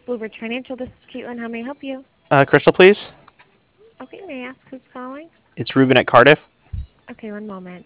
Bluebird Financial. This is Caitlin. How may I help you? Crystal, please. Okay, may I ask who's calling? It's Ruben at Cardiff. Okay, one moment.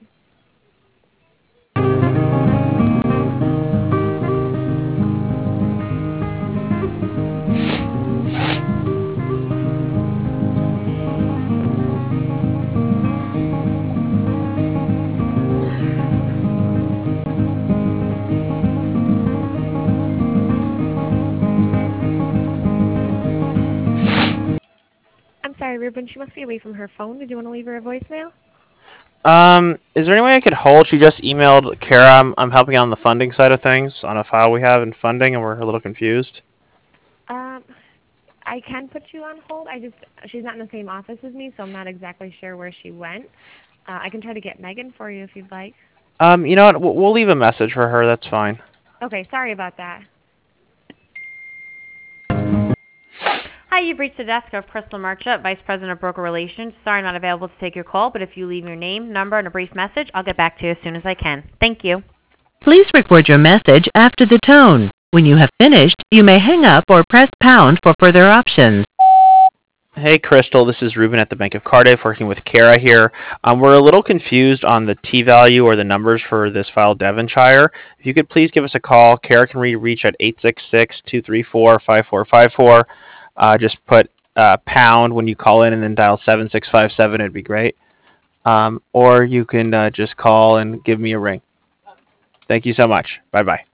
I'm sorry, Ruben. She must be away from her phone. Did you want to leave her a voicemail? Is there any way I could hold? She just emailed Kara. I'm helping out on the funding side of things on a file we have in funding, and we're a little confused. Um, I can put you on hold. She's not in the same office as me, so I'm not exactly sure where she went. I can try to get Megan for you if you'd like. You know what? We'll leave a message for her. That's fine. Okay, sorry about that. Hi, you've reached the desk of Crystal Marchuk, Vice President of Broker Relations. Sorry I'm not available to take your call, but if you leave your name, number, and a brief message, I'll get back to you as soon as I can. Thank you. Please record your message after the tone. When you have finished, you may hang up or press pound for further options. Hey, Crystal. This is Ruben at the Bank of Cardiff, working with Kara here. We're a little confused on the T value or the numbers for this file, Devonshire. If you could please give us a call. Kara can reach at 866-234-5454. Just put pound when you call in and then dial 7657. It'd be great. Or you can just call and give me a ring. Thank you so much. Bye-bye.